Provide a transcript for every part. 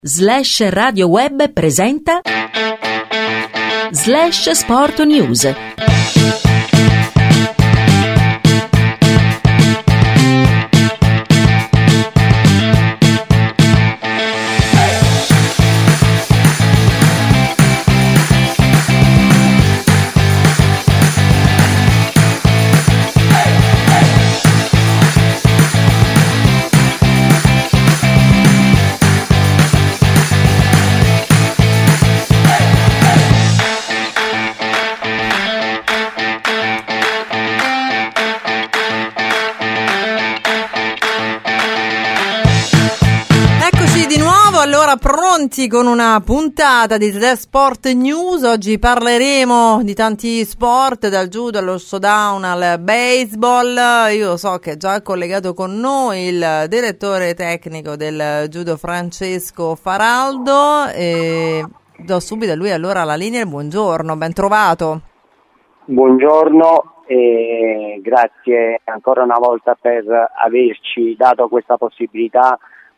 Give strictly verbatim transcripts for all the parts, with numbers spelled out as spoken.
Slash Radio Web presenta Slash Sport News. Allora, pronti con una puntata di Slash Sport News. Oggi parleremo di tanti sport, dal judo allo showdown al baseball. Io so che è già collegato con noi il direttore tecnico del judo Francesco Faraldo e do subito a lui allora la linea. Buongiorno, ben trovato. Buongiorno e grazie ancora una volta per averci dato questa possibilità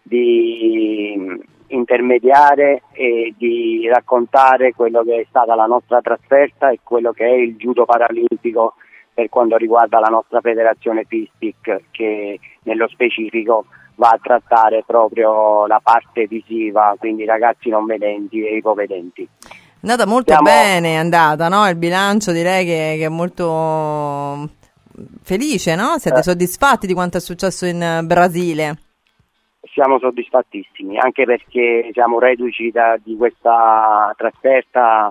di intermediare e di raccontare quello che è stata la nostra trasferta e quello che è il judo paralimpico per quanto riguarda la nostra federazione FISTIC, che nello specifico va a trattare proprio la parte visiva, quindi ragazzi non vedenti e ipovedenti. È andata molto Siamo... bene, è andata, no? Il bilancio direi che, che è molto felice, no? Siete eh. soddisfatti di quanto è successo in Brasile? Siamo soddisfattissimi, anche perché siamo reduci da, di questa trasferta,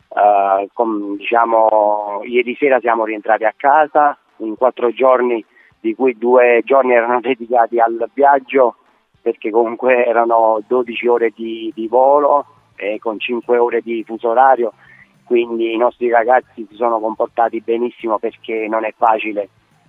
eh, com, diciamo, ieri sera siamo rientrati a casa in quattro giorni, di cui due giorni erano dedicati al viaggio, perché comunque erano dodici ore di, di volo e con cinque ore di fuso orario, quindi i nostri ragazzi si sono comportati benissimo, perché non è facile.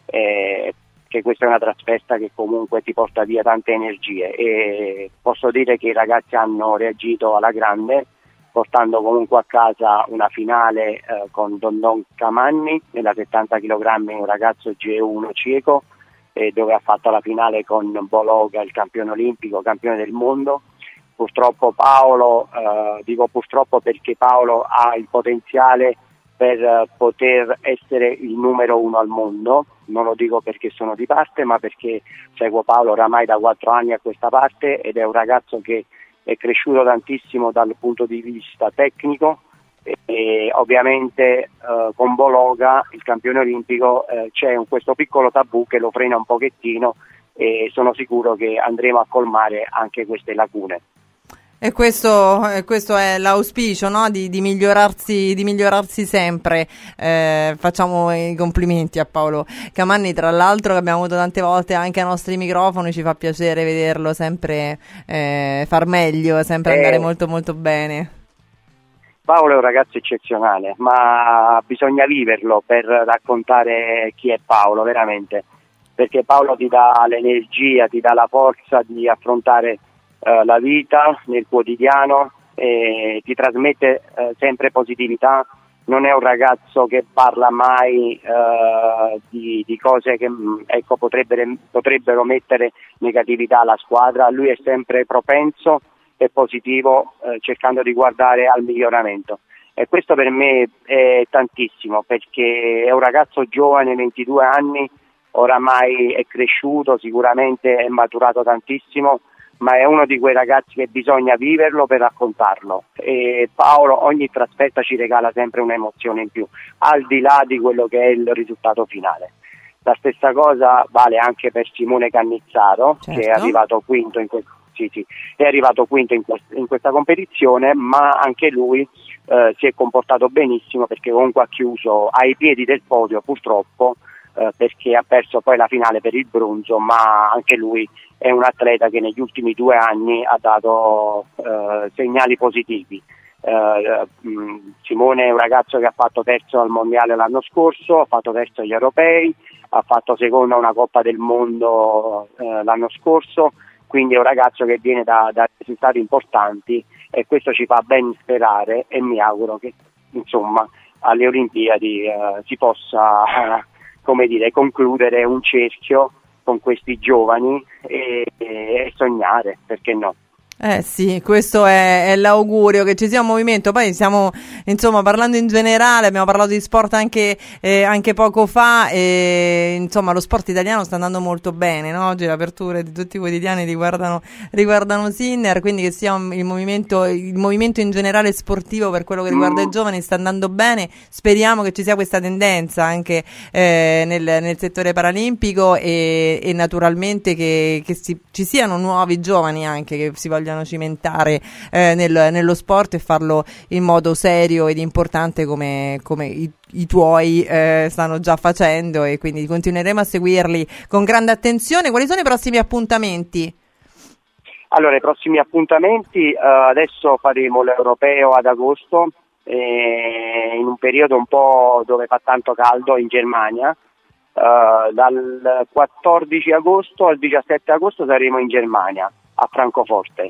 Eh, che questa è una trasferta che comunque ti porta via tante energie, e posso dire che i ragazzi hanno reagito alla grande, portando comunque a casa una finale eh, con Dondon Camanni nella settanta chilogrammi, un ragazzo G uno cieco, eh, dove ha fatto la finale con Bologa, il campione olimpico, campione del mondo. Purtroppo Paolo, eh, dico purtroppo perché Paolo ha il potenziale per poter essere il numero uno al mondo, non lo dico perché sono di parte, ma perché seguo Paolo oramai da quattro anni a questa parte, ed è un ragazzo che è cresciuto tantissimo dal punto di vista tecnico, e, e ovviamente eh, con Bologa, il campione olimpico, eh, c'è un, questo piccolo tabù che lo frena un pochettino, e sono sicuro che andremo a colmare anche queste lacune. E questo, questo è l'auspicio, no? Di, di migliorarsi, di migliorarsi sempre. Eh, facciamo i complimenti a Paolo Camanni, tra l'altro, che abbiamo avuto tante volte anche ai nostri microfoni. Ci fa piacere vederlo sempre eh, far meglio, sempre eh, andare molto molto bene. Paolo è un ragazzo eccezionale, ma bisogna viverlo per raccontare chi è Paolo veramente, perché Paolo ti dà l'energia, ti dà la forza di affrontare la vita nel quotidiano, e ti trasmette eh, sempre positività. Non è un ragazzo che parla mai eh, di, di cose che ecco, potrebbero, potrebbero mettere negatività alla squadra. Lui è sempre propenso e positivo, eh, cercando di guardare al miglioramento, e questo per me è tantissimo, perché è un ragazzo giovane, ventidue anni, oramai è cresciuto, sicuramente è maturato tantissimo, ma è uno di quei ragazzi che bisogna viverlo per raccontarlo. E Paolo ogni trasferta ci regala sempre un'emozione in più, al di là di quello che è il risultato finale. La stessa cosa vale anche per Simone Cannizzato, certo, che è arrivato quinto in, que- sì, sì, è arrivato quinto in, que- in questa competizione, ma anche lui eh, si è comportato benissimo, perché comunque ha chiuso ai piedi del podio, purtroppo, eh, perché ha perso poi la finale per il bronzo, ma anche lui è un atleta che negli ultimi due anni ha dato eh, segnali positivi. Eh, mh, Simone è un ragazzo che ha fatto terzo al mondiale l'anno scorso, ha fatto terzo agli europei, ha fatto secondo a una Coppa del Mondo eh, l'anno scorso, quindi è un ragazzo che viene da, da risultati importanti, e questo ci fa ben sperare, e mi auguro che insomma alle Olimpiadi eh, si possa eh, come dire, concludere un cerchio con questi giovani e, e sognare, perché no? Eh sì, questo è, è l'augurio, che ci sia un movimento. Poi stiamo, insomma, parlando in generale, abbiamo parlato di sport anche, eh, anche poco fa, e insomma lo sport italiano sta andando molto bene, no? Oggi le aperture di tutti i quotidiani riguardano, riguardano Sinner, quindi che sia un, il movimento il movimento in generale sportivo per quello che riguarda i giovani sta andando bene. Speriamo che ci sia questa tendenza anche eh, nel, nel settore paralimpico, e, e naturalmente che, che si, ci siano nuovi giovani anche che si vogliono cimentare eh, nel, nello sport e farlo in modo serio ed importante come, come i, i tuoi eh, stanno già facendo, e quindi continueremo a seguirli con grande attenzione. Quali sono i prossimi appuntamenti? Allora, i prossimi appuntamenti, eh, adesso faremo l'Europeo ad agosto, eh, in un periodo un po' dove fa tanto caldo, in Germania. Eh, dal quattordici agosto al diciassette agosto saremo in Germania, a Francoforte,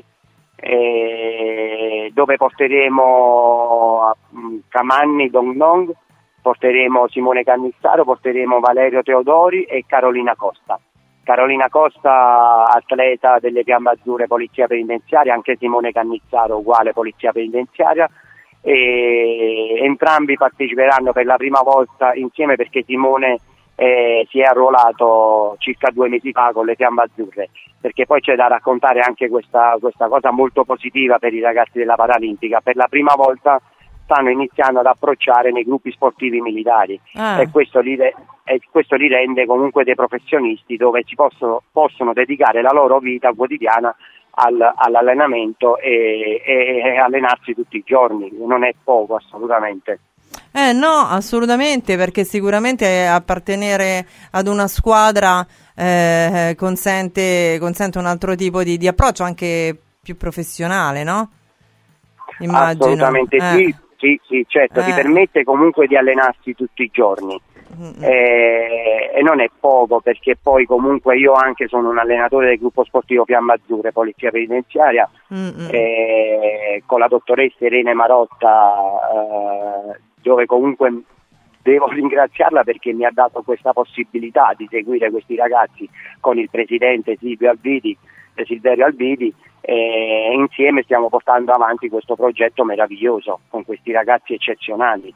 eh, dove porteremo Camanni Dong, porteremo Simone Cannizzaro, porteremo Valerio Teodori e Carolina Costa. Carolina Costa, atleta delle Fiamme Azzurre, Polizia Penitenziaria, anche Simone Cannizzaro uguale, Polizia Penitenziaria, e entrambi parteciperanno per la prima volta insieme, perché Simone Eh, si è arruolato circa due mesi fa con le Fiamme Azzurre, perché poi c'è da raccontare anche questa, questa cosa molto positiva per i ragazzi della Paralimpica. Per la prima volta stanno iniziando ad approcciare nei gruppi sportivi militari, ah. e, questo li, e questo li rende comunque dei professionisti, dove si possono, possono dedicare la loro vita quotidiana al, all'allenamento e, e, e allenarsi tutti i giorni. Non è poco, assolutamente. Eh no, assolutamente, perché sicuramente appartenere ad una squadra eh, consente, consente un altro tipo di, di approccio, anche più professionale, no? Immagino. Assolutamente eh. sì, sì, sì, certo, eh. ti permette comunque di allenarsi tutti i giorni. Mm-hmm. Eh, e non è poco, perché poi comunque io anche sono un allenatore del gruppo sportivo Fiamme Azzurre, Polizia Penitenziaria, mm-hmm. eh, con la dottoressa Irene Marotta, eh, dove comunque devo ringraziarla perché mi ha dato questa possibilità di seguire questi ragazzi con il presidente Silvio Albidi, eh, Silverio Albidi, e insieme stiamo portando avanti questo progetto meraviglioso con questi ragazzi eccezionali.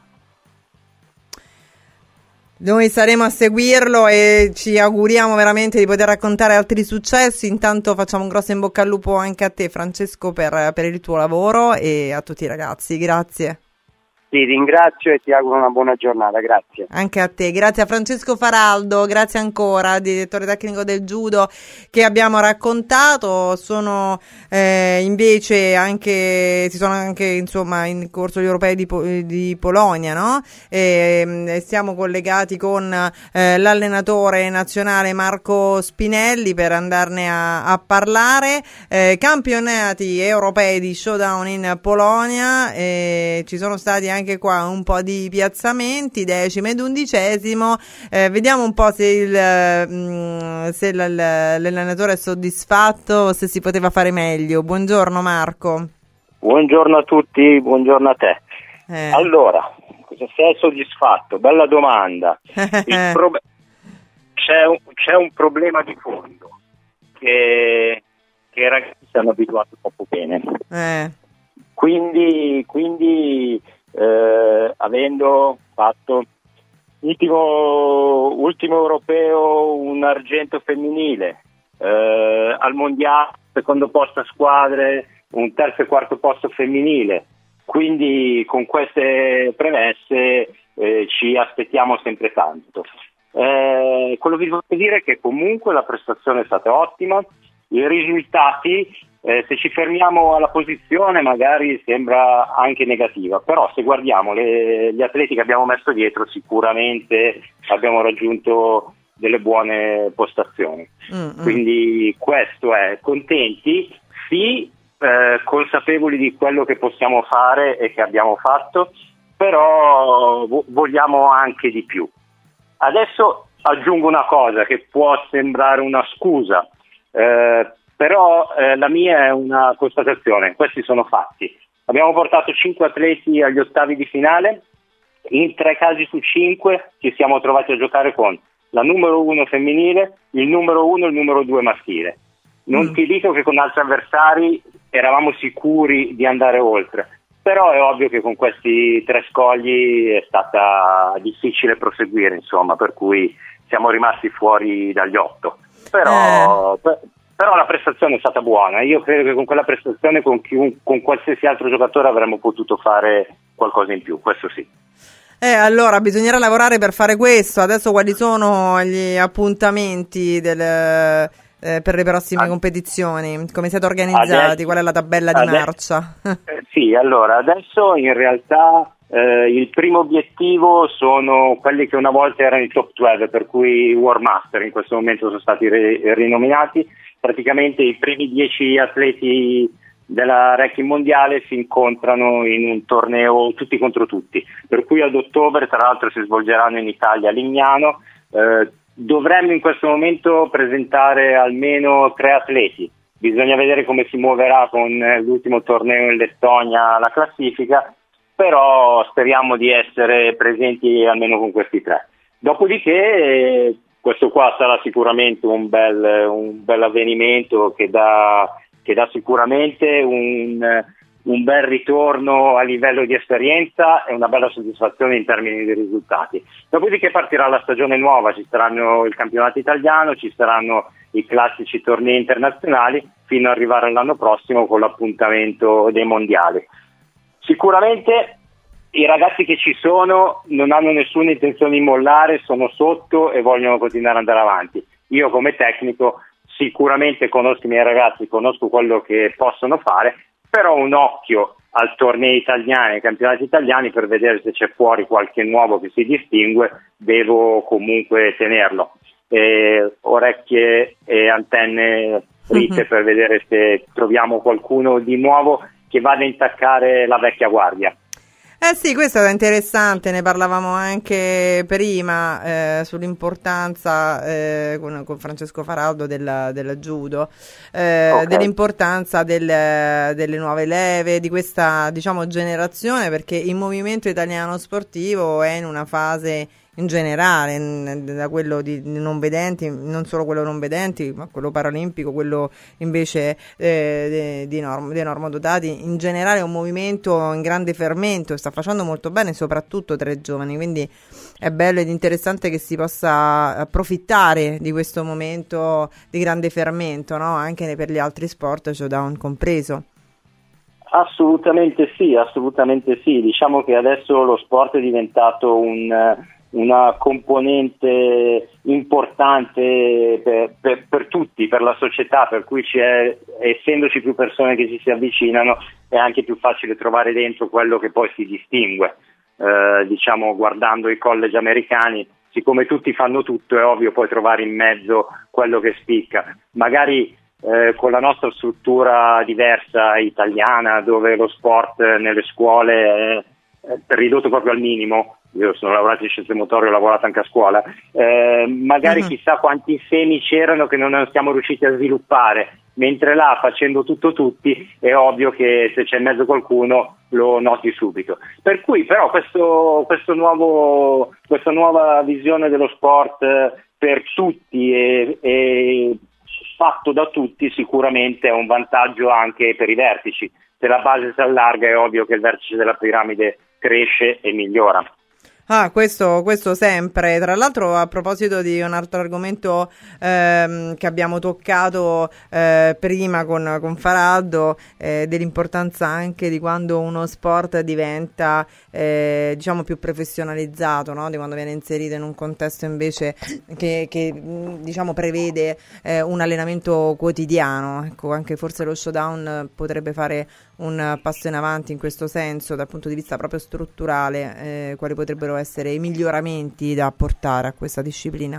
Noi saremo a seguirlo e ci auguriamo veramente di poter raccontare altri successi. Intanto facciamo un grosso in bocca al lupo anche a te, Francesco, per, per il tuo lavoro, e a tutti i ragazzi. Grazie. Ti ringrazio e ti auguro una buona giornata, grazie. Anche a te, grazie a Francesco Faraldo, grazie ancora, direttore tecnico del judo, che abbiamo raccontato. Sono eh, invece anche, si sono anche insomma in corso gli europei di, di Polonia, no? E, siamo collegati con eh, l'allenatore nazionale Marco Spinelli per andarne a, a parlare. Eh, campionati europei di showdown in Polonia, e ci sono stati anche anche qua un po' di piazzamenti, decimo ed undicesimo. Eh, vediamo un po' se, il, mh, se l- l- l'allenatore è soddisfatto o se si poteva fare meglio. Buongiorno Marco. Buongiorno a tutti, buongiorno a te. Eh. Allora, se sei soddisfatto? Bella domanda. Il pro- c'è, un, c'è un problema di fondo che, che i ragazzi si hanno abituato troppo bene. Eh. Quindi, quindi eh, avendo fatto ultimo, ultimo europeo un argento femminile, eh, al mondiale secondo posto a squadre, un terzo e quarto posto femminile, quindi con queste premesse eh, ci aspettiamo sempre tanto. Eh, quello che vi voglio dire è che comunque la prestazione è stata ottima, i risultati, Eh, se ci fermiamo alla posizione magari sembra anche negativa, però se guardiamo le, gli atleti che abbiamo messo dietro sicuramente abbiamo raggiunto delle buone postazioni. Mm-hmm. Quindi questo è, contenti, sì, eh, consapevoli di quello che possiamo fare e che abbiamo fatto, però vo- vogliamo anche di più. Adesso aggiungo una cosa che può sembrare una scusa, eh, però eh, la mia è una constatazione, questi sono fatti. Abbiamo portato cinque atleti agli ottavi di finale, in tre casi su cinque ci siamo trovati a giocare con la numero uno femminile, il numero uno e il numero due maschile. Non mm. ti dico che con altri avversari eravamo sicuri di andare oltre. Però è ovvio che con questi tre scogli è stata difficile proseguire, insomma, per cui siamo rimasti fuori dagli otto. Però, eh. però la prestazione è stata buona. Io credo che con quella prestazione con, chiun, con qualsiasi altro giocatore avremmo potuto fare qualcosa in più, questo sì. Eh, allora bisognerà lavorare per fare questo. Adesso quali sono gli appuntamenti del, eh, per le prossime ah. competizioni? Come siete organizzati? Adesso, Qual è la tabella adesso, di marcia? eh, sì, allora adesso in realtà eh, il primo obiettivo sono quelli che una volta erano i top dodici, per cui i World Master in questo momento sono stati re- rinominati. Praticamente i primi dieci atleti della ranking mondiale si incontrano in un torneo tutti contro tutti, per cui ad ottobre tra l'altro si svolgeranno in Italia a Lignano. Eh, dovremmo in questo momento presentare almeno tre atleti, bisogna vedere come si muoverà con l'ultimo torneo in Lettonia la classifica, però speriamo di essere presenti almeno con questi tre. Dopodiché eh, questo qua sarà sicuramente un bel, un bel avvenimento che dà che dà sicuramente un, un bel ritorno a livello di esperienza e una bella soddisfazione in termini di risultati. Dopodiché partirà la stagione nuova, ci saranno il campionato italiano, ci saranno i classici tornei internazionali, fino ad arrivare all'anno prossimo con l'appuntamento dei mondiali. Sicuramente i ragazzi che ci sono non hanno nessuna intenzione di mollare, sono sotto e vogliono continuare ad andare avanti. Io come tecnico sicuramente conosco i miei ragazzi, conosco quello che possono fare, però un occhio al torneo italiano, ai campionati italiani, per vedere se c'è fuori qualche nuovo che si distingue, devo comunque tenerlo. E orecchie e antenne dritte mm-hmm. per vedere se troviamo qualcuno di nuovo che vada a intaccare la vecchia guardia. Eh sì, questo è interessante, ne parlavamo anche prima eh, sull'importanza eh, con, con Francesco Faraldo del, del judo, eh, okay. dell'importanza del, delle nuove leve, di questa diciamo generazione, perché il movimento italiano sportivo è in una fase in generale, da quello di non vedenti, non solo quello non vedenti, ma quello paralimpico, quello invece eh, di norm- dei normodotati, in generale è un movimento in grande fermento, sta facendo molto bene soprattutto tra i giovani, quindi è bello ed interessante che si possa approfittare di questo momento di grande fermento, no? Anche per gli altri sport, showdown compreso. Assolutamente sì, assolutamente sì, diciamo che adesso lo sport è diventato un una componente importante per, per, per tutti, per la società, per cui c'è, essendoci più persone che ci si avvicinano, è anche più facile trovare dentro quello che poi si distingue. Eh, diciamo, guardando i college americani, siccome tutti fanno tutto, è ovvio poi trovare in mezzo quello che spicca. Magari eh, con la nostra struttura diversa italiana, dove lo sport nelle scuole è, è ridotto proprio al minimo. Io sono lavorato in scienze motorie, ho lavorato anche a scuola, eh, magari uh-huh. chissà quanti semi c'erano che non siamo riusciti a sviluppare, mentre là facendo tutto tutti è ovvio che se c'è in mezzo qualcuno lo noti subito. Per cui però questo, questo nuovo, questa nuova visione dello sport per tutti e, e fatto da tutti sicuramente è un vantaggio anche per i vertici. Se la base si allarga è ovvio che il vertice della piramide cresce e migliora. Ah, questo, questo sempre. Tra l'altro, a proposito di un altro argomento ehm, che abbiamo toccato eh, prima con, con Faraldo, eh, dell'importanza anche di quando uno sport diventa eh, diciamo più professionalizzato, no? Di quando viene inserito in un contesto invece che, che diciamo prevede eh, un allenamento quotidiano. Ecco, anche forse lo showdown potrebbe fare un passo in avanti in questo senso dal punto di vista proprio strutturale, eh, quali potrebbero essere i miglioramenti da apportare a questa disciplina?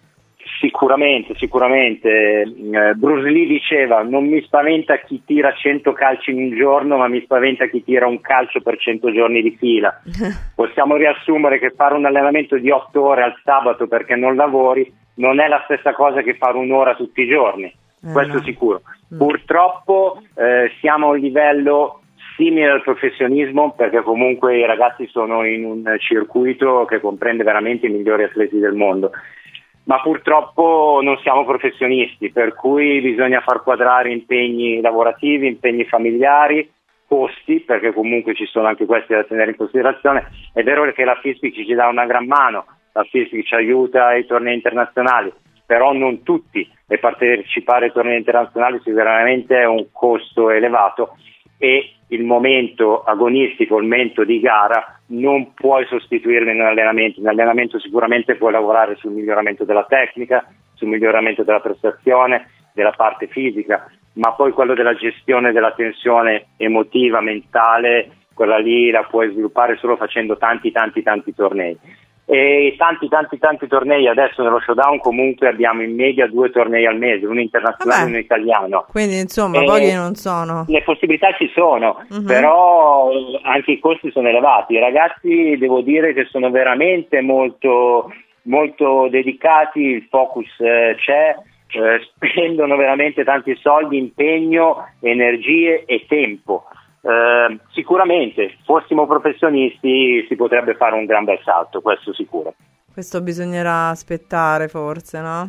Sicuramente, sicuramente. Eh, Bruce Lee diceva: non mi spaventa chi tira cento calci in un giorno, ma mi spaventa chi tira un calcio per cento giorni di fila. Possiamo riassumere che fare un allenamento di otto ore al sabato perché non lavori non è la stessa cosa che fare un'ora tutti i giorni, eh, questo no. sicuro. Mm. Purtroppo eh, siamo a un livello simile al professionismo, perché comunque i ragazzi sono in un circuito che comprende veramente i migliori atleti del mondo. ma purtroppo non siamo professionisti, per cui bisogna far quadrare impegni lavorativi, impegni familiari, costi, perché comunque ci sono anche questi da tenere in considerazione. È vero che la FISPIC ci dà una gran mano, la FISPIC ci aiuta ai tornei internazionali, però non tutti, e partecipare ai tornei internazionali sicuramente è un costo elevato, e il momento agonistico, il momento di gara non puoi sostituirlo in allenamento. In allenamento sicuramente puoi lavorare sul miglioramento della tecnica, sul miglioramento della prestazione, della parte fisica, ma poi quello della gestione della tensione emotiva, mentale, quella lì la puoi sviluppare solo facendo tanti tanti tanti tornei. E tanti tanti tanti tornei adesso nello Showdown, comunque abbiamo in media due tornei al mese, uno internazionale e uno italiano, quindi insomma e pochi non sono, le possibilità ci sono, uh-huh. Però anche i costi sono elevati. I ragazzi devo dire che sono veramente molto molto dedicati, il focus eh, c'è, eh, spendono veramente tanti soldi, impegno, energie e tempo. Uh, sicuramente fossimo professionisti si potrebbe fare un gran bel salto, questo sicuro. Questo bisognerà aspettare forse, no?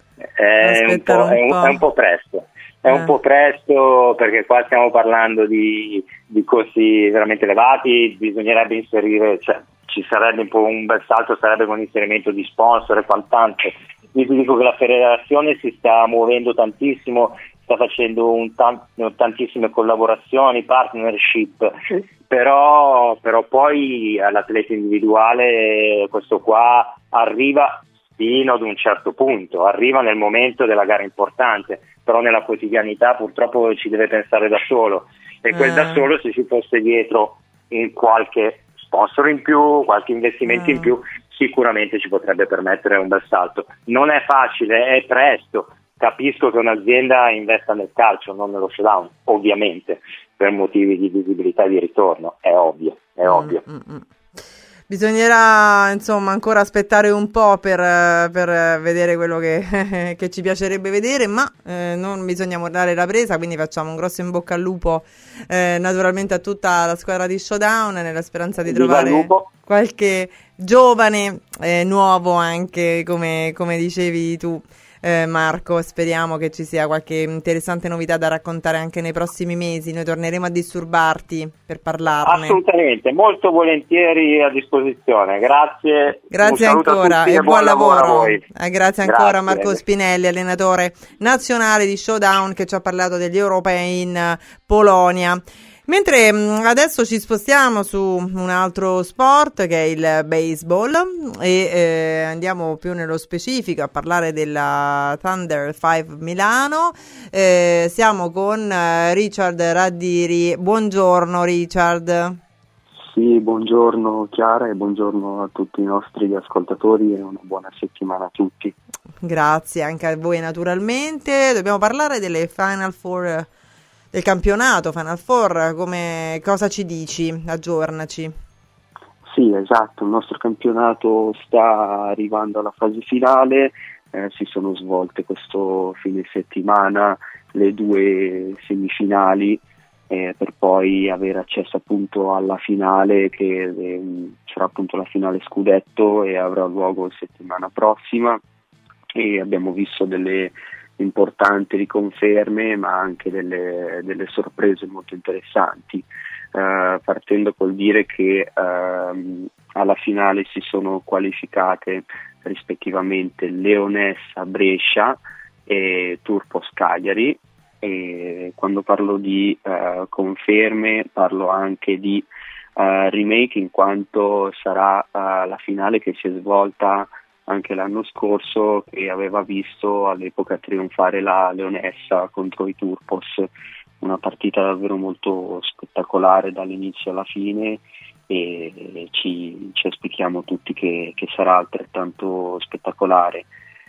È un po', un, è, un, è un po' presto, è eh. un po' presto, perché qua stiamo parlando di, di costi veramente elevati. Bisognerebbe inserire, cioè ci sarebbe un po' un bel salto, sarebbe con l'inserimento di sponsor e quant'altro. Io ti dico che la federazione si sta muovendo tantissimo, sta facendo un tant- tantissime collaborazioni, partnership, però, però poi all'atleta individuale questo qua arriva fino ad un certo punto, arriva nel momento della gara importante, però nella quotidianità purtroppo ci deve pensare da solo, e quel eh. da solo, se ci fosse dietro in qualche sponsor in più, qualche investimento eh. in più, sicuramente ci potrebbe permettere un bel salto. Non è facile, è presto. Capisco che un'azienda investa nel calcio, non nello Showdown, ovviamente, per motivi di visibilità e di ritorno, è ovvio, è ovvio. Mm, mm, mm. Bisognerà insomma ancora aspettare un po' per, per vedere quello che, che ci piacerebbe vedere, ma eh, non bisogna mollare la presa, quindi facciamo un grosso in bocca al lupo eh, naturalmente a tutta la squadra di Showdown, nella speranza di trovare qualche giovane eh, nuovo anche, come, come dicevi tu. Eh, Marco, speriamo che ci sia qualche interessante novità da raccontare anche nei prossimi mesi. Noi torneremo a disturbarti per parlarne. Assolutamente, molto volentieri a disposizione. Grazie. Grazie ancora e, e buon, buon lavoro. lavoro a voi. Eh, grazie ancora grazie. Marco Spinelli, allenatore nazionale di Showdown, che ci ha parlato degli europei in Polonia. Mentre adesso ci spostiamo su un altro sport che è il baseball e eh, andiamo più nello specifico a parlare della Thunder cinque Milano. Eh, siamo con eh, Richard Raddiri. Buongiorno Richard. Sì, buongiorno Chiara e buongiorno a tutti i nostri ascoltatori e una buona settimana a tutti. Grazie anche a voi naturalmente. Dobbiamo parlare delle Final Four del campionato, Final Four, come, cosa ci dici? Aggiornaci. Sì, esatto, il nostro campionato sta arrivando alla fase finale, eh, si sono svolte questo fine settimana le due semifinali eh, per poi avere accesso appunto alla finale, che eh, sarà appunto la finale scudetto e avrà luogo settimana prossima, e abbiamo visto delle importanti riconferme ma anche delle, delle sorprese molto interessanti, uh, partendo col dire che uh, alla finale si sono qualificate rispettivamente Leonessa Brescia e Turpos Cagliari, e quando parlo di uh, conferme parlo anche di uh, remake, in quanto sarà uh, la finale che si è svolta anche l'anno scorso, che aveva visto all'epoca trionfare la Leonessa contro i Turpos, una partita davvero molto spettacolare dall'inizio alla fine, e ci, ci aspettiamo tutti che, che sarà altrettanto spettacolare.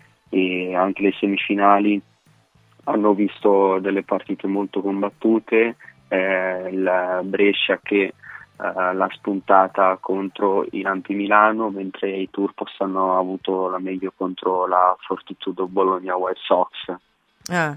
E anche le semifinali hanno visto delle partite molto combattute, eh, la Brescia che Uh, l'ha spuntata contro i Lampi Milano, mentre i Turpos hanno avuto la meglio contro la Fortitudo Bologna White Sox. Eh.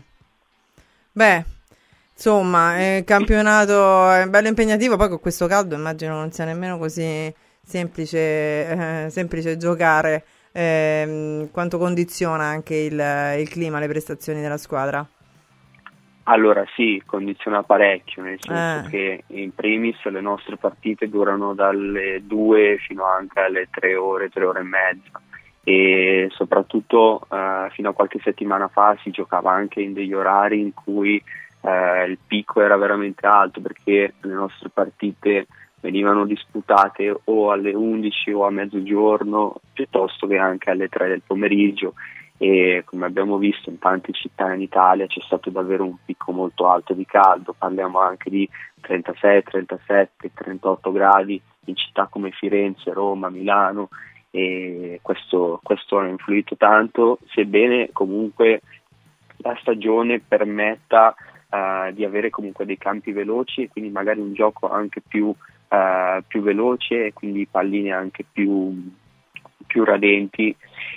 Beh, insomma, il campionato è bello impegnativo, poi con questo caldo immagino non sia nemmeno così semplice, eh, semplice giocare eh, quanto condiziona anche il, il clima, le prestazioni della squadra? Allora sì, condiziona parecchio, nel senso Eh. che in primis le nostre partite durano dalle due fino anche alle tre ore, tre ore e mezza, e soprattutto eh, fino a qualche settimana fa si giocava anche in degli orari in cui eh, il picco era veramente alto, perché le nostre partite venivano disputate o alle undici o a mezzogiorno, piuttosto che anche alle tre del pomeriggio, e come abbiamo visto in tante città in Italia c'è stato davvero un picco molto alto di caldo, parliamo anche di trentasei, trentasette, trentotto gradi in città come Firenze, Roma, Milano, e questo, questo ha influito tanto, sebbene comunque la stagione permetta uh, di avere comunque dei campi veloci e quindi magari un gioco anche più, uh, più veloce e quindi palline anche più, più radenti,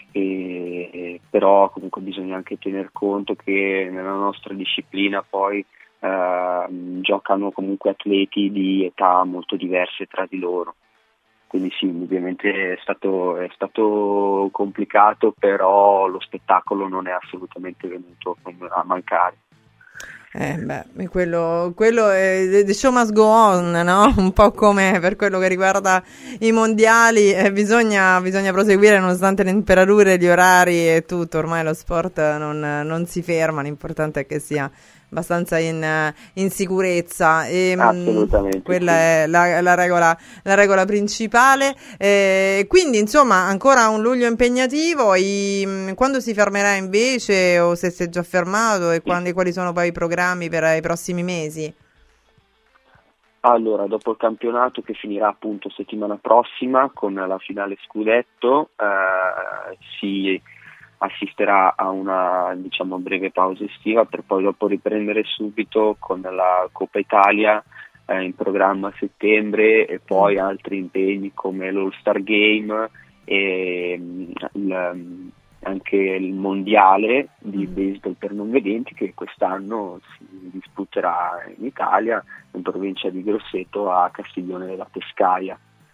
e, però comunque bisogna anche tener conto che nella nostra disciplina poi uh, giocano comunque atleti di età molto diverse tra di loro. Quindi sì, ovviamente è stato, è stato complicato, però lo spettacolo non è assolutamente venuto a mancare. Eh beh, quello, quello è the show must go on, no? Un po' come per quello che riguarda i mondiali, eh, bisogna, bisogna proseguire nonostante le temperature, gli orari e tutto, ormai lo sport non, non si ferma, l'importante è che sia abbastanza in, in sicurezza, e assolutamente quella sì. È la, la, regola, la regola principale, eh, quindi insomma ancora un luglio impegnativo. I, quando si fermerà invece, o se si è già fermato, e quando, quali sono poi i programmi per i prossimi mesi? Allora, dopo il campionato che finirà appunto settimana prossima con la finale scudetto, eh, si assisterà a una, diciamo, breve pausa estiva per poi dopo riprendere subito con la Coppa Italia eh, in programma a settembre, e poi altri impegni come l'All-Star Game e il, anche il mondiale di baseball per non vedenti, che quest'anno si disputerà in Italia, in provincia di Grosseto, a Castiglione della Pescaia.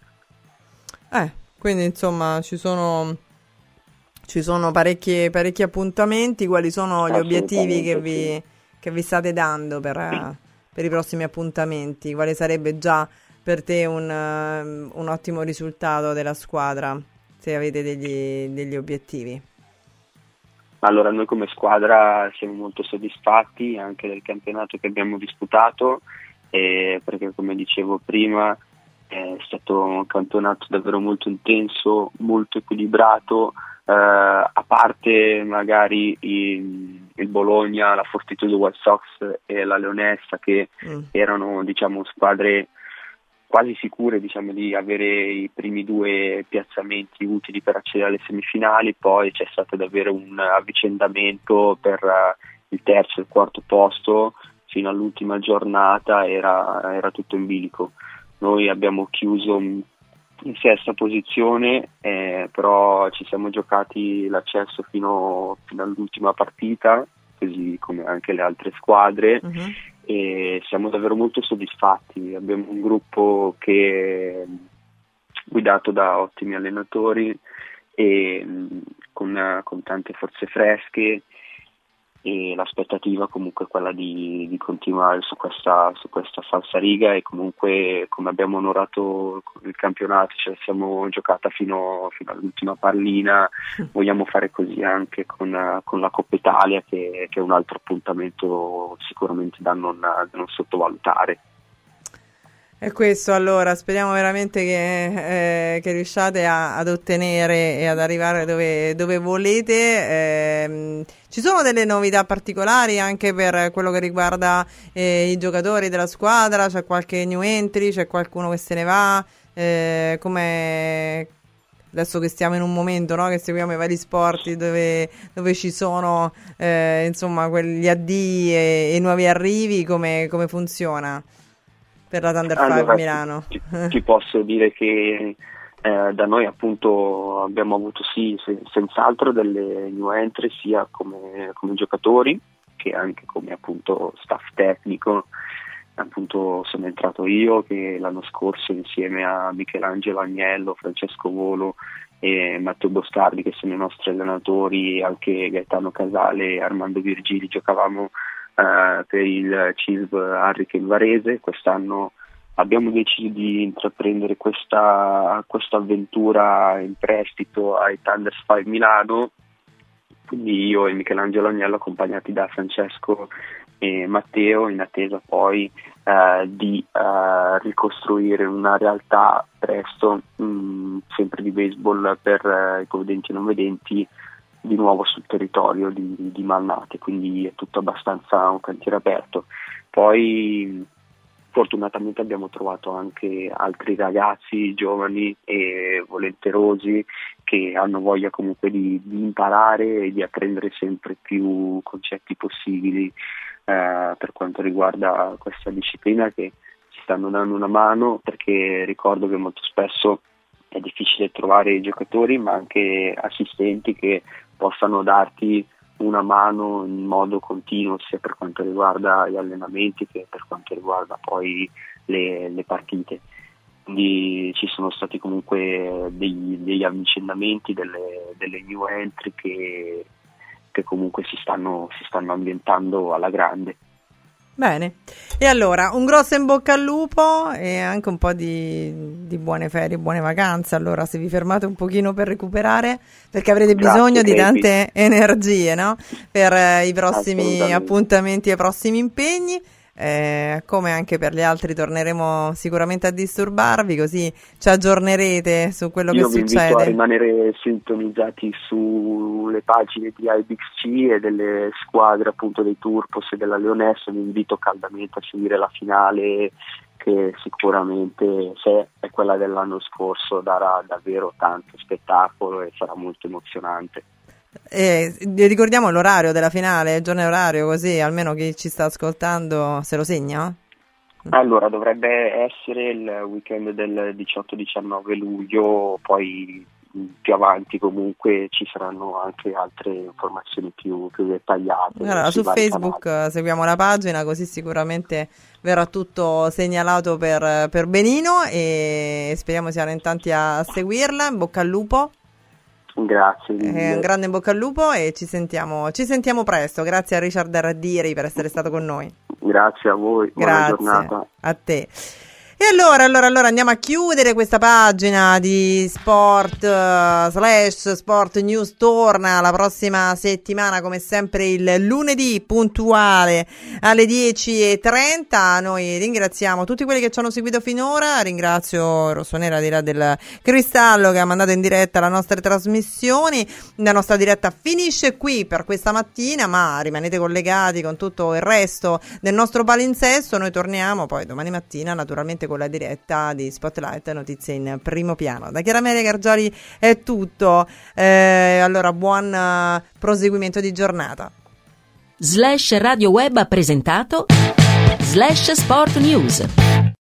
Eh, quindi insomma ci sono Ci sono parecchi, parecchi appuntamenti. Quali sono gli obiettivi che vi, sì. che vi state dando per, per i prossimi appuntamenti? Quale sarebbe già per te un, uh, un ottimo risultato della squadra, se avete degli, degli obiettivi? Allora, noi come squadra siamo molto soddisfatti anche del campionato che abbiamo disputato, eh, perché come dicevo prima è stato un campionato davvero molto intenso, molto equilibrato. Uh, a parte magari il, il Bologna, la Fortitudo White Sox e la Leonessa, che mm. erano, diciamo, squadre quasi sicure, diciamo, di avere i primi due piazzamenti utili per accedere alle semifinali. Poi c'è stato davvero un avvicendamento per uh, il terzo e il quarto posto, fino all'ultima giornata era, era tutto in bilico. Noi abbiamo chiuso in sesta posizione, eh, però ci siamo giocati l'accesso fino, fino all'ultima partita, così come anche le altre squadre, uh-huh. e siamo davvero molto soddisfatti. Abbiamo un gruppo che è guidato da ottimi allenatori e con, con tante forze fresche, e l'aspettativa comunque è quella di, di continuare su questa, su questa falsariga, e comunque come abbiamo onorato il campionato, ce la siamo giocata fino, fino all'ultima pallina, vogliamo fare così anche con, con la Coppa Italia, che, che è un altro appuntamento sicuramente da non, da non sottovalutare. E questo, allora, speriamo veramente che, eh, che riusciate a, ad ottenere e ad arrivare dove, dove volete. Eh, ci sono delle novità particolari anche per quello che riguarda eh, i giocatori della squadra? C'è qualche new entry? C'è qualcuno che se ne va? Eh, come adesso che stiamo in un momento, no, che seguiamo i vari sport dove, dove ci sono eh, insomma quegli addii e, e nuovi arrivi, come, come funziona per la Thunder allora, cinque Milano? Ti, ti posso dire che eh, da noi appunto abbiamo avuto sì se, senz'altro delle new entry, sia come, come giocatori che anche come appunto staff tecnico. Appunto sono entrato io, che l'anno scorso insieme a Michelangelo Agnello, Francesco Volo e Matteo Boscardi, che sono i nostri allenatori, anche Gaetano Casale e Armando Virgili. Giocavamo eh, per il C I S V Hurricane Varese. Quest'anno abbiamo deciso di intraprendere questa, questa avventura in prestito ai Thunders cinque Milano, quindi io e Michelangelo Agnello, accompagnati da Francesco e Matteo, in attesa poi eh, di eh, ricostruire una realtà presto, mh, sempre di baseball per eh, i vedenti e non vedenti, di nuovo sul territorio di, di Malnate, quindi è tutto abbastanza un cantiere aperto. Poi fortunatamente abbiamo trovato anche altri ragazzi giovani e volenterosi che hanno voglia comunque di, di imparare e di apprendere sempre più concetti possibili eh, per quanto riguarda questa disciplina, che ci stanno dando una mano, perché ricordo che molto spesso è difficile trovare giocatori ma anche assistenti che possano darti una mano in modo continuo, sia per quanto riguarda gli allenamenti che per quanto riguarda poi le, le partite. Quindi ci sono stati comunque degli, degli avvicendamenti, delle, delle new entry che, che comunque si stanno, si stanno ambientando alla grande. Bene, e allora un grosso in bocca al lupo e anche un po' di, di buone ferie, buone vacanze. Allora, se vi fermate un pochino per recuperare, perché avrete Grazie, bisogno di Crepi. tante energie, no? Per eh, i prossimi appuntamenti e i prossimi impegni. Eh, come anche per gli altri torneremo sicuramente a disturbarvi, così ci aggiornerete su quello Io che vi succede. invito a rimanere sintonizzati sulle pagine di I B X C e delle squadre appunto dei Turpos e della Leonessa. Vi invito caldamente a seguire la finale, che sicuramente, se è quella dell'anno scorso, darà davvero tanto spettacolo e sarà molto emozionante. Eh, ricordiamo l'orario della finale, il giorno e orario, così almeno chi ci sta ascoltando se lo segna. Allora, dovrebbe essere il weekend del diciotto diciannove luglio, poi più avanti comunque ci saranno anche altre informazioni più, più dettagliate. Allora, su Facebook canali. Seguiamo la pagina, così sicuramente verrà tutto segnalato per, per benino, e speriamo siano in tanti a seguirla. In bocca al lupo. Grazie. Eh, un grande in bocca al lupo e ci sentiamo, ci sentiamo presto. Grazie a Richard Arradiri per essere stato con noi. Grazie a voi, Grazie, buona giornata. A te. E allora, allora, allora andiamo a chiudere questa pagina di Sport uh, slash Sport News. Torna la prossima settimana, come sempre il lunedì, puntuale alle dieci e trenta. Noi ringraziamo tutti quelli che ci hanno seguito finora. Ringrazio Rossonera di là del Cristallo, che ha mandato in diretta le nostre trasmissioni. La nostra diretta finisce qui per questa mattina, ma rimanete collegati con tutto il resto del nostro palinsesto. Noi torniamo poi domani mattina, naturalmente, con la diretta di Spotlight, notizie in primo piano. Da Chiara Maria Gargioli è tutto. Eh, allora, buon uh, proseguimento di giornata. Slash Radio Web ha presentato Slash Sport News.